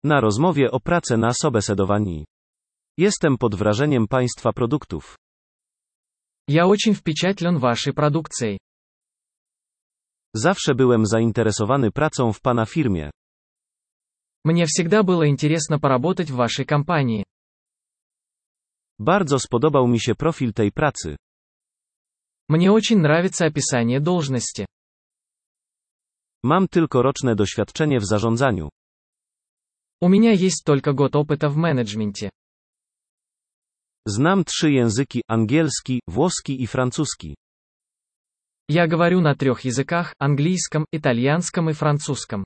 Na rozmowie o pracę na собеседовании. Jestem pod wrażeniem Państwa produktów. Я очень впечатлен вашей продукцией. Zawsze byłem zainteresowany pracą w Pana firmie. Мне всегда было интересно поработать в вашей компании. Bardzo spodobał mi się profil tej pracy. Мне очень нравится описание должности. Mam tylko roczne doświadczenie w zarządzaniu. У меня есть только год опыта в менеджменте. Znam 3 języki: angielski, włoski i francuski. Я говорю на 3 языках: английском, итальянском и французском.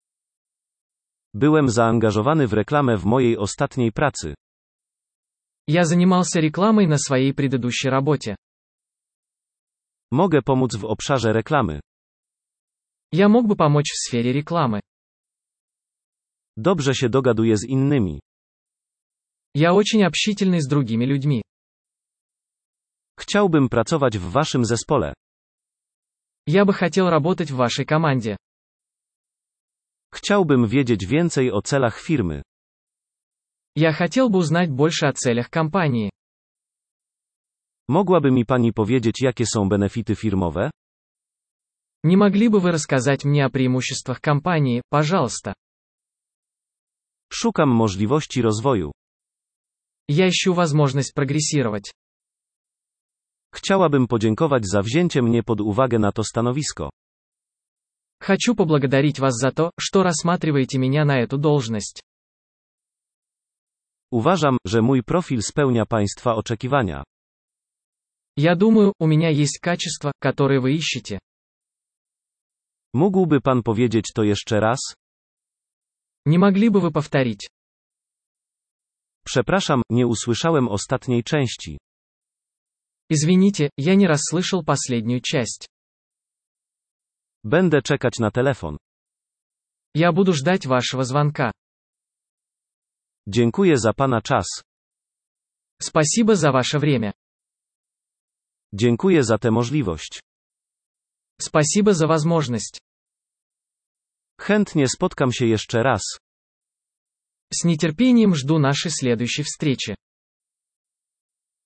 Byłem zaangażowany w reklamę w mojej ostatniej pracy. Я занимался рекламой на своей предыдущей работе. Mogę pomóc w obszarze reklamy. Я мог бы помочь в сфере рекламы. Dobrze się dogaduję z innymi. Я очень общительный с другими людьми. Chciałbym pracować w Waszym zespole. Я бы хотел работать в вашей команде. Chciałbym wiedzieć więcej o celach firmy. Я хотел бы узнать больше о целях компании. Mogłaby mi Pani powiedzieć, jakie są benefity firmowe? Не могли бы вы рассказать мне о преимуществах компании, пожалуйста? Szukam możliwości rozwoju. Я ищу возможность прогрессировать. Chciałabym podziękować za wzięcie mnie pod uwagę na to stanowisko. Хочу поблагодарить вас за то, что рассматриваете меня на эту должность. Uważam, że mój profil spełnia Państwa oczekiwania. Я думаю, у меня есть качества, которые вы ищете. Mógłby Pan powiedzieć to jeszcze raz? Не могли бы вы повторить? Przepraszam, nie usłyszałem ostatniej części. Извините, я не расслышал последнюю часть. Będę czekać na telefon. Я буду ждать вашего звонка. Dziękuję za Pana czas. Спасибо за ваше время. Dziękuję za tę możliwość. Спасибо за возможность. Chętnie spotkam się jeszcze raz. С нетерпением жду нашей следующей встречи.